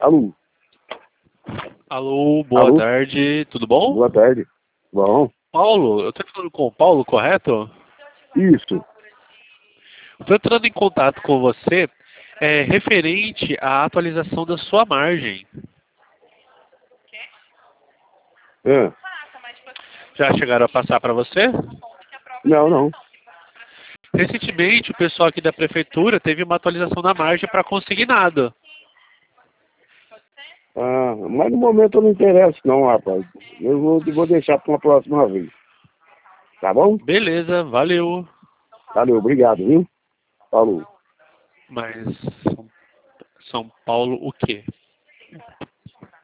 Alô? Alô, boa Alô? tarde, tudo bom? Boa tarde. Bom, Paulo, eu tô falando com o Paulo, correto? isso. Estou entrando em contato com você referente à atualização da sua margem. É. Já chegaram a passar para você? Não, não. Recentemente, o pessoal aqui da prefeitura teve uma atualização da margem para consignado. Ah, mas no momento eu não interesso não, rapaz. Eu vou deixar para uma próxima vez. Tá bom? Beleza, valeu. Valeu, obrigado, viu? Falou. Mas São Paulo o quê?